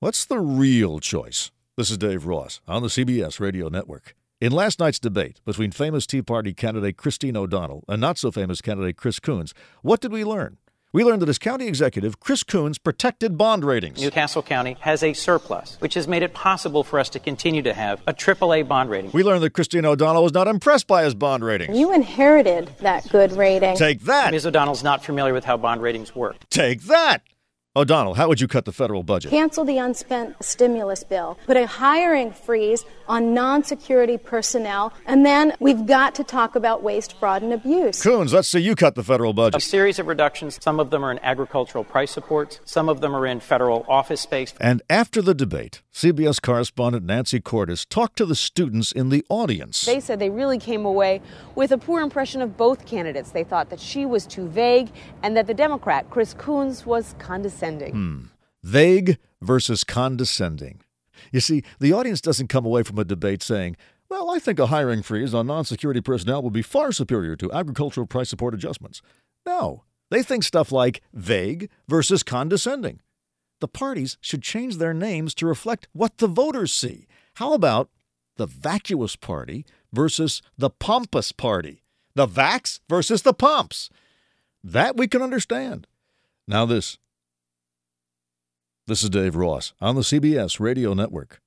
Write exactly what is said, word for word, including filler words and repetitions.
What's the real choice? This is Dave Ross on the C B S Radio Network. In last night's debate between famous Tea Party candidate Christine O'Donnell and not-so-famous candidate Chris Coons, what did we learn? We learned that as county executive, Chris Coons protected bond ratings. Newcastle County has a surplus, which has made it possible for us to continue to have a triple A bond rating. We learned that Christine O'Donnell was not impressed by his bond ratings. You inherited that good rating. Take that! Miz O'Donnell's not familiar with how bond ratings work. Take that! O'Donnell, how would you cut the federal budget? Cancel the unspent stimulus bill. Put a hiring freeze on non-security personnel. And then we've got to talk about waste, fraud, and abuse. Coons, let's see you cut the federal budget. A series of reductions. Some of them are in agricultural price supports. Some of them are in federal office space. And after the debate, C B S correspondent Nancy Cordes talked to the students in the audience. They said they really came away with a poor impression of both candidates. They thought that she was too vague and that the Democrat, Chris Coons, was condescending. Hmm. Vague versus condescending. You see, the audience doesn't come away from a debate saying, well, I think a hiring freeze on non-security personnel would be far superior to agricultural price support adjustments. No, they think stuff like vague versus condescending. The parties should change their names to reflect what the voters see. How about the vacuous party versus the pompous party? The vax versus the pumps. That we can understand. Now this. This is Dave Ross on the C B S Radio Network.